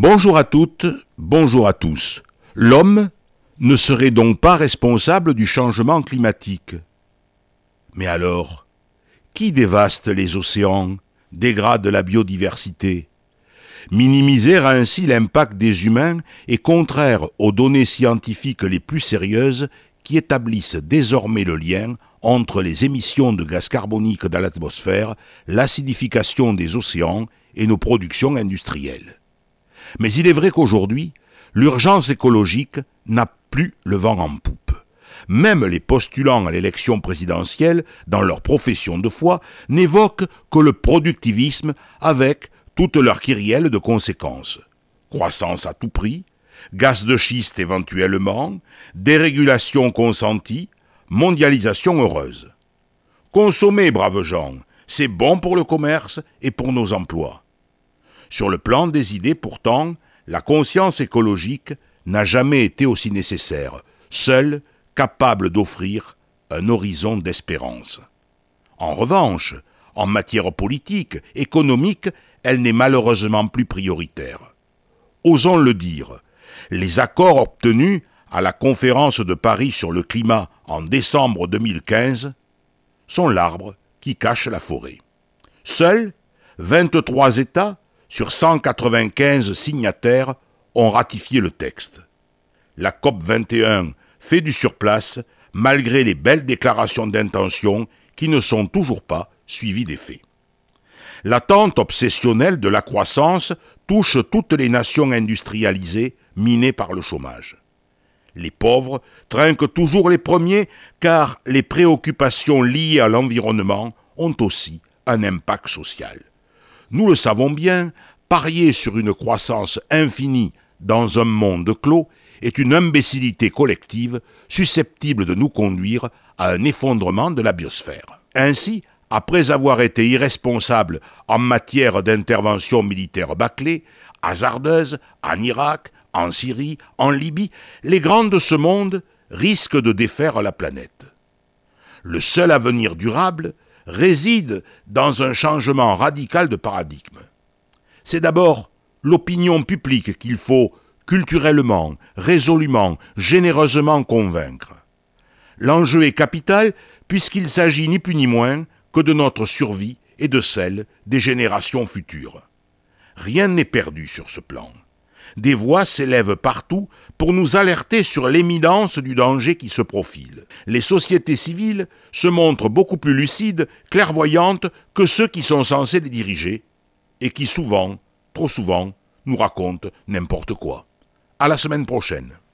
Bonjour à toutes, bonjour à tous. L'homme ne serait donc pas responsable du changement climatique. Mais alors, qui dévaste les océans, dégrade la biodiversité? Minimiser ainsi l'impact des humains est contraire aux données scientifiques les plus sérieuses qui établissent désormais le lien entre les émissions de gaz carbonique dans l'atmosphère, l'acidification des océans et nos productions industrielles. Mais il est vrai qu'aujourd'hui, l'urgence écologique n'a plus le vent en poupe. Même les postulants à l'élection présidentielle, dans leur profession de foi, n'évoquent que le productivisme avec toute leur kyrielle de conséquences. Croissance à tout prix, gaz de schiste éventuellement, dérégulation consentie, mondialisation heureuse. Consommez, braves gens, c'est bon pour le commerce et pour nos emplois. Sur le plan des idées, pourtant, la conscience écologique n'a jamais été aussi nécessaire, seule capable d'offrir un horizon d'espérance. En revanche, en matière politique, économique, elle n'est malheureusement plus prioritaire. Osons le dire, les accords obtenus à la conférence de Paris sur le climat en décembre 2015 sont l'arbre qui cache la forêt. Seuls 23 États sur 195 signataires ont ratifié le texte. La COP 21 fait du surplace malgré les belles déclarations d'intention qui ne sont toujours pas suivies des faits. L'attente obsessionnelle de la croissance touche toutes les nations industrialisées minées par le chômage. Les pauvres trinquent toujours les premiers car les préoccupations liées à l'environnement ont aussi un impact social. Nous le savons bien, parier sur une croissance infinie dans un monde clos est une imbécilité collective susceptible de nous conduire à un effondrement de la biosphère. Ainsi, après avoir été irresponsables en matière d'intervention militaire bâclée, hasardeuse, en Irak, en Syrie, en Libye, les grands de ce monde risquent de défaire la planète. Le seul avenir durable réside dans un changement radical de paradigme. C'est d'abord l'opinion publique qu'il faut culturellement, résolument, généreusement convaincre. L'enjeu est capital puisqu'il s'agit ni plus ni moins que de notre survie et de celle des générations futures. Rien n'est perdu sur ce plan. Des voix s'élèvent partout pour nous alerter sur l'éminence du danger qui se profile. Les sociétés civiles se montrent beaucoup plus lucides, clairvoyantes que ceux qui sont censés les diriger et qui souvent, trop souvent, nous racontent n'importe quoi. À la semaine prochaine.